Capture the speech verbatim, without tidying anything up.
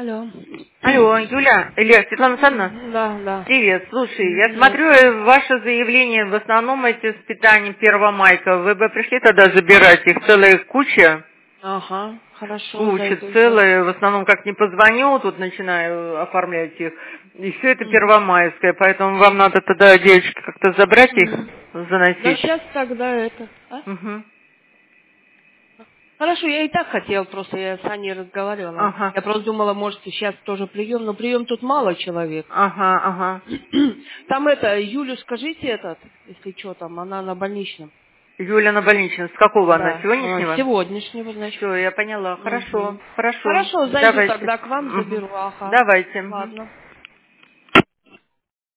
Алло. Алло, Юля, или Светлана Александровна? Да, да. Привет, слушай, я Привет. смотрю, э, ваше заявление, в основном эти с питанием первомайка. Вы бы пришли тогда забирать их, целая куча, Ага, хорошо, куча зайду сейчас. целая, в основном как не позвоню, тут начинаю оформлять их. И все это первомайское, поэтому вам надо тогда, девочки, как-то забрать их, Да заносить. сейчас тогда это. А? Угу. Хорошо, я и так хотела, просто я с Аней разговаривала. Ага, Я просто думала, может, сейчас тоже прием, но прием тут мало человек. ага, ага. Там это, Юлю скажите этот, если что там, она на больничном. Юля на больничном, с какого она, Да, а, сегодняшнего? сегодняшнего, значит. Все, я поняла. Угу. Хорошо, хорошо. Хорошо, зайду Давайте. тогда к вам, Мгм. заберу, ага. Давайте. Мгм. Ладно.